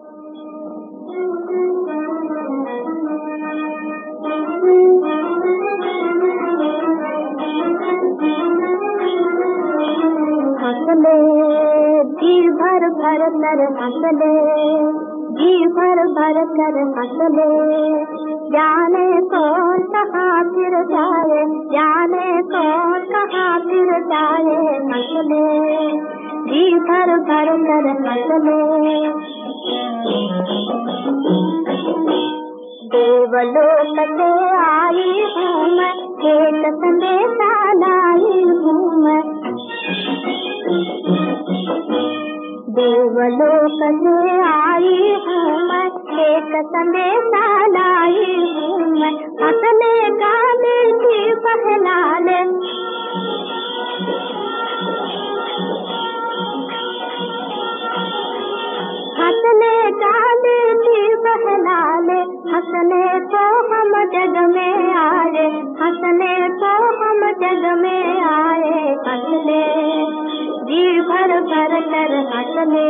हंसले जी भर भर कर हंसले, जी भर भर कर हंसले, जाने कौन कहाँ फिर जाए, जाने कौन कहाँ फिर जाए। हंसले जी भर भर कर हंसले। देवलोक से आई हूँ मैं, एक संदेशा लाई हूँ मैं। देवलोक से आई हूँ मैं, एक संदेशा लाई हूँ मैं। हंसने गाने की बहलाने, हंसने गाने की बहलाने, हंसने को हम जग में आए, हंसने को हम जग में आए। हंसले जी भर भर कर हंसले।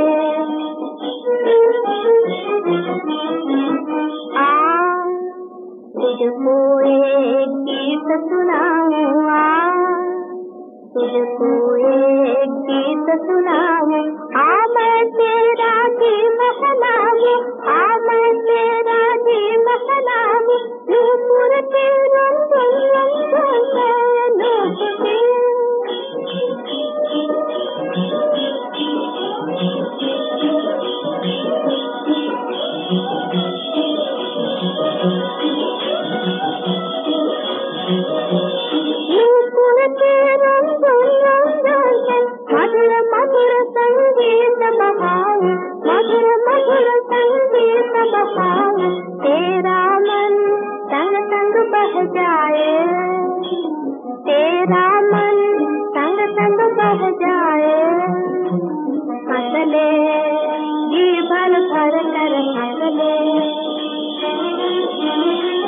तुझको एक गीत सुनाऊं, तुझको एक गीत सुनाऊं, मैं तेरा जी महलाऊं, मैं तेरा जी महलाऊं। नूपुर के रंग रंग नूपुर के रंग मधुर मधुर संगीत बहाऊं, मधुर मधुर संगीत बहाऊं। तेरा मन संग संग बह जाए, तेरा मन संग संग बह जाए। हंसले जी भर भर कर हंसले।